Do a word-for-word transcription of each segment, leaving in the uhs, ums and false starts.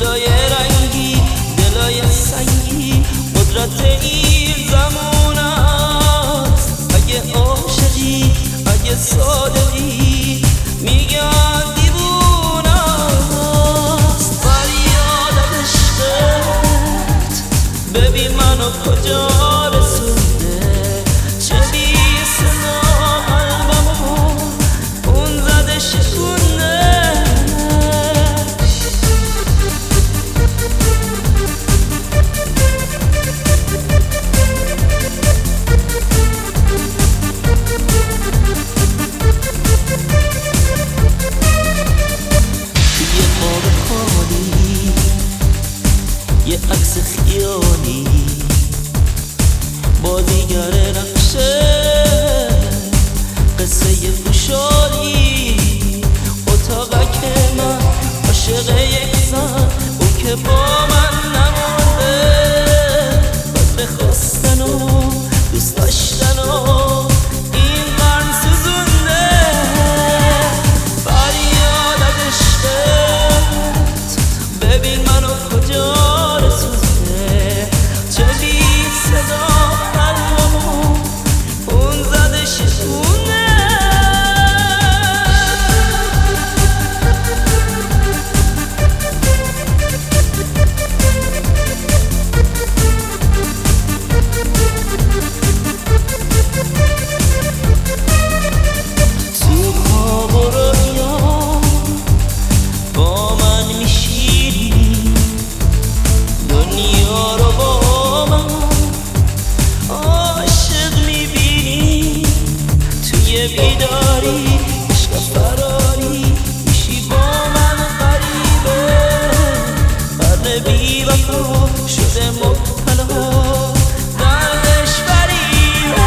گلای رنگی دلای سنگی قدرت این زمان است. اگه عاشقی اگه صادقی میگن دیوونه است. فریاد عشقت ببین منو کجا رسونده، چه بی صدا قلبمو اون زده شکونده. یه عکس خیالی بازیگر نقشه قصه خوشحالی، اتاقک من عاشق یک زن اون که با من نمانده، بس بخواستن و دوست داشتن و این قرن سوزونده. فریاد از عشقت ببین منو کجا بیداری عشق فراری میشی با من غریبه، قرن بی وفا شده مبتلا دردش فریبه.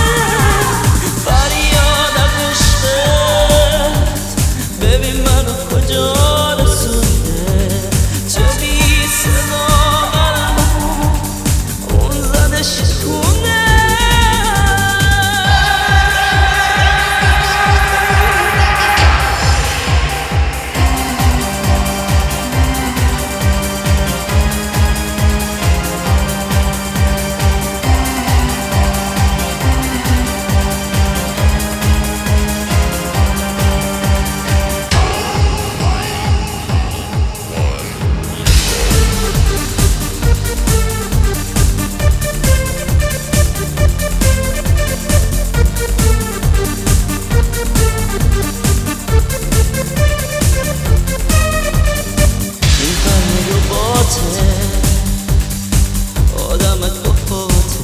فریاد از عشقت ببین منو کجا رسونده، چه بی صدا قلبمو اون زده شکونده. آدمت با پاته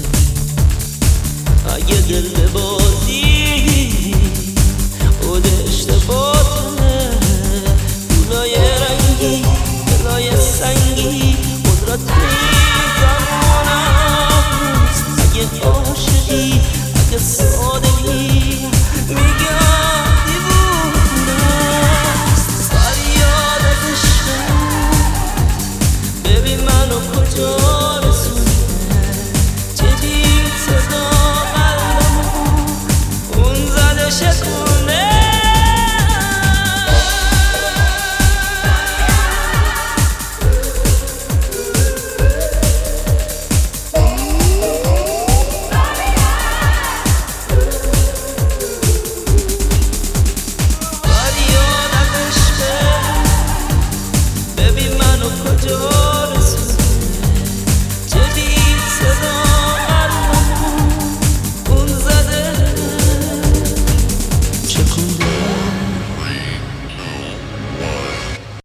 اگه دل ببازی خود اشتباهه. گلای رنگی دلای سنگی قدرت این زمان است. اگه عاشقی اگه صادقی میگم دیوونه است. فریاد از عشقت ببین منو کجا ببین منو کجا